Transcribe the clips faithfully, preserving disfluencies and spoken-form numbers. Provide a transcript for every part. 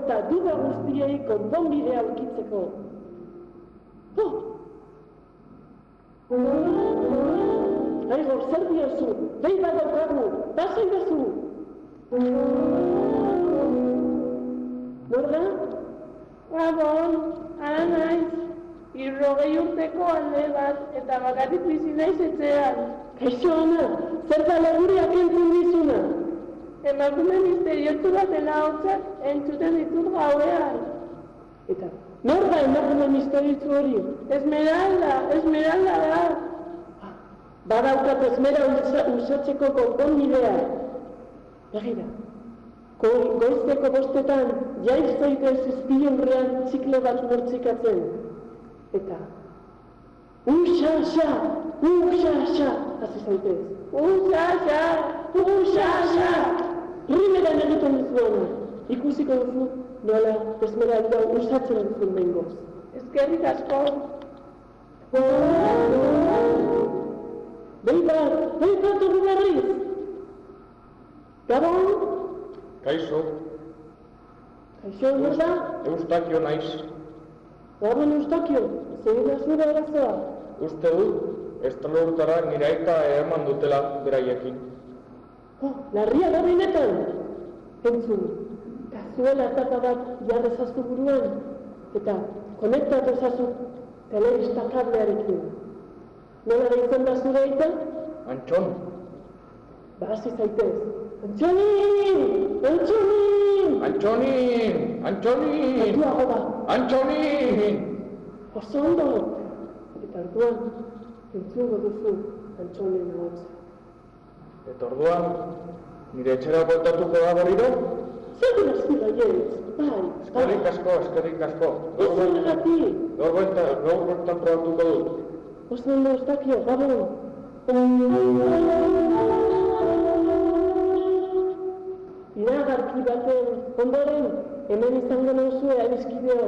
eta duda guztiei konponbidea aurkitzeko. Ho! Aigor, zer diozu? Behi bat daukagu, pasai dazu! Nor da? Gabon, ara naiz. Irrogei urteko alde bat, eta bakarrik bizi naiz etxean. Kaixo, Ana, zer da laguriak entzun dizuna? Emakume misteriotu batela hotzak entzuten ditut gauean. Eta, nor da emakume misteriotu hori? Esmeralda, Esmeralda da. Badaukat esmera usatzeko konponbidea. Begira, goizteko bostetan jaiz zaitez izpilurrean txikle bat mortzikatzen. Eta, uxa-xa, uxa-xa, hasi zaitez. Uxa-xa, uxa-xa! Rimeran egiten duzuena. Ikusiko duzu nola Esmeralda usatzen duzun bengoz. Eskerrik asko. Behi bat, behi bat horri berriz. Gabon? Kaixo. Kaixo, nor da? Eustakio naiz. Gabon, Eustakio, zein da zure arazoa? Uste dut, Estralurtara nire aita eman dutela beraiekin. Oh, larria da benetan. Entzun, kazuela etapa bat jarrezazu buruan, eta konektatu ezazu telebista kablearekin. Nola deitzen da zure aita? Antxon. Ba, hasi zaitez. Antxonin! Antxonin! Antxonin! Antxonin! Altuago da. Antxonin! Oso ondo! Eta orduan, entzungo duzu Antxonin ahotsa. Eta orduan, nire etxera bueltatuko da berriro? Segur aski baietz, bai. Eskerrik asko, eskerrik asko. Oso negatik. Gaur bueltan probatuko dut. Oso ondo, Eustakio, gabon. Iragarki baten ondoren, hemen izango nauzue adiskideo.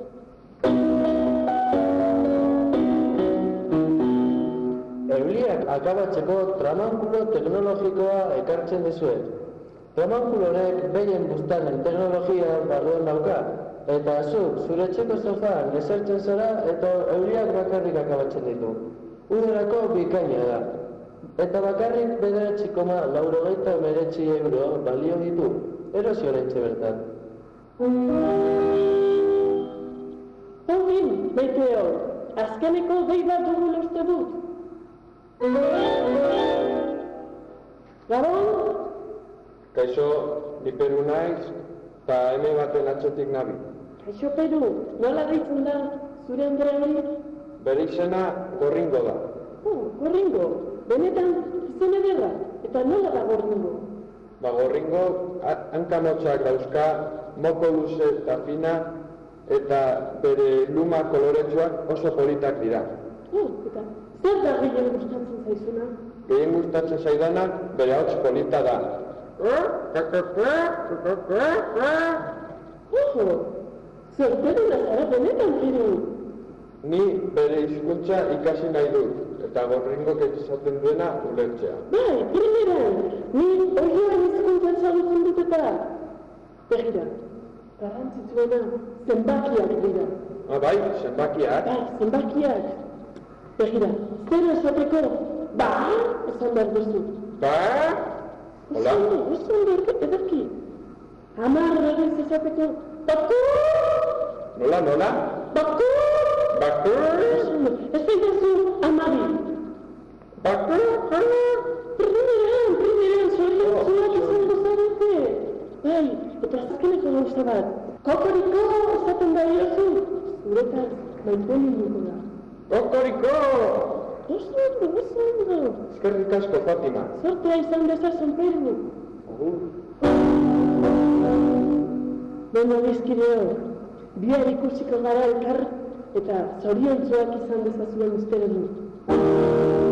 Euliak akabatzeko tramankulo teknologikoa ekartzen dizuet. Tramankulo honek behien buztanen teknologia barruan dauka, eta zuk zure etxeko sofaan esertzen zara eta euliak bakarrik akabatzen ditu. Uderako bikaina da. Eta bakarrik bederatzi koma laurogeita hemeretzi euro balio ditu, erosio oraintxe bertan. Hogin, Meteor, azkeneko behi bat dugula uste dut. Gabon? Kaixo, ni Peru naiz, eta eme baten atzotik nabi. Kaixo, Peru, nola deitzen da zure Andrea hori? Bere izena Gorringo da. Oh, Gorringo, benetan izen ederra, eta nola da Gorringo? Ba, Gorringo hankamotxak dauzka, moko luze eta fina, eta bere luma koloretsuak oso politak dira. Oh, eta zer da gehien gustatzen zaizuna? Gehien gustatzen zaidana bere hotz polita da. Ojo, zorteduna zara benetan, Peru. Ni bere hizkuntza ikasi nahi dut, eta Gorringok esaten duena ulertzea. Bai, primeran, ni horioan hizkuntza ezagutzen dut eta. Begira, garrantzitsuena zenbakiak dira. Ah, bai, zenbakiak? Bai, zenbakiak. Begira, zer esateko, ba, esan behar duzu. Ba? Hola? Oso ondo, ederki. Hamar egin esateko, baku! Nola, nola? Baku! Baku! Ez daitezu amabi. Baku! Primeran, primeran, zorion zuak izango zarete. Bai, eta azkeneko gauza bat. Kokoriko esaten da iozu, zuretaz maiteli dugu da. Kokoriko! Oso ondo, oso ondo. Eskerrik asko, Fatima. Zortea izan dezazun, Peru. Agur. Beno, bizkideo, bihar ikusiko gara elkar eta zoriontsuak izan dezazuen uste dut.